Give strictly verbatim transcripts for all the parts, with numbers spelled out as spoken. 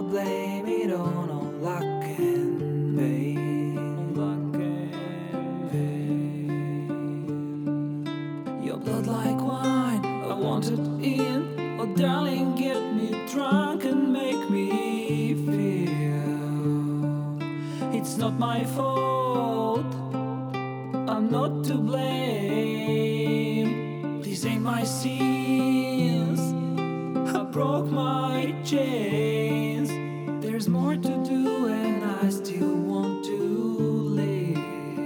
blame it on on luck and pain. Luck and pain. Your blood like wine, I want it in. Oh darling, get me drunk and make me feel it's not my fault, I'm not to blame. These ain't my sins, I broke my chains. There's more to do and I still want to live.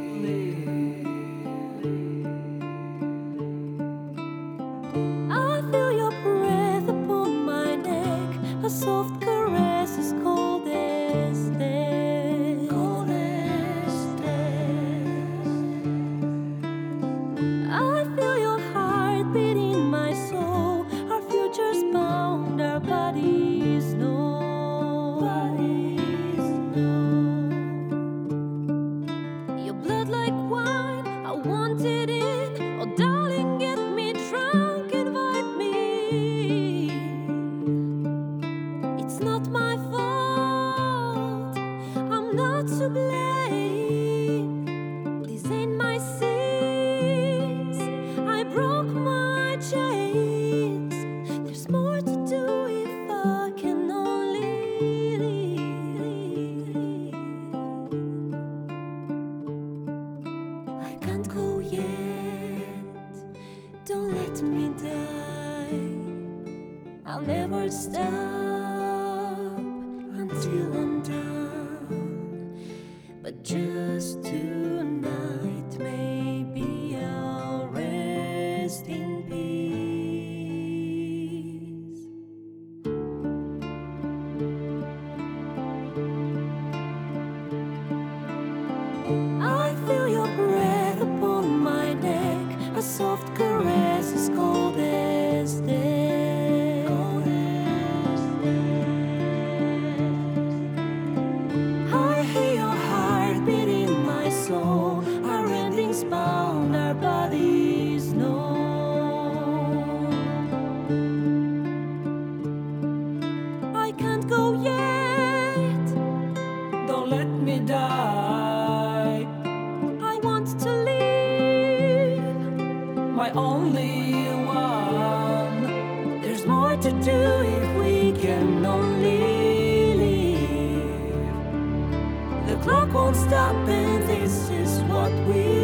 I feel your breath upon my neck, a soft caress as cold as death. Cold as death. I feel your heart beat in my soul. Our futures bound, our bodies know. Bodies know. Your blood like wine, I want it in. Oh darling, get me drunk, invite me. It's not my fault, I'm not to blame. These ain't my sins, I broke my chains. There's more to do if I can only leave. I can't go yet, don't let me die. I'll never stop until I'm done. But just tonight, maybe I'll rest in peace. I feel your breath upon my neck, a soft caress as cold as death. Cold as death. I hear your heart beat in my soul. Our endings bound, our bodies know. I can't go yet, Don't let me die, I want to live. my only one. There's more to do if we can only live. The clock won't stop and this is what we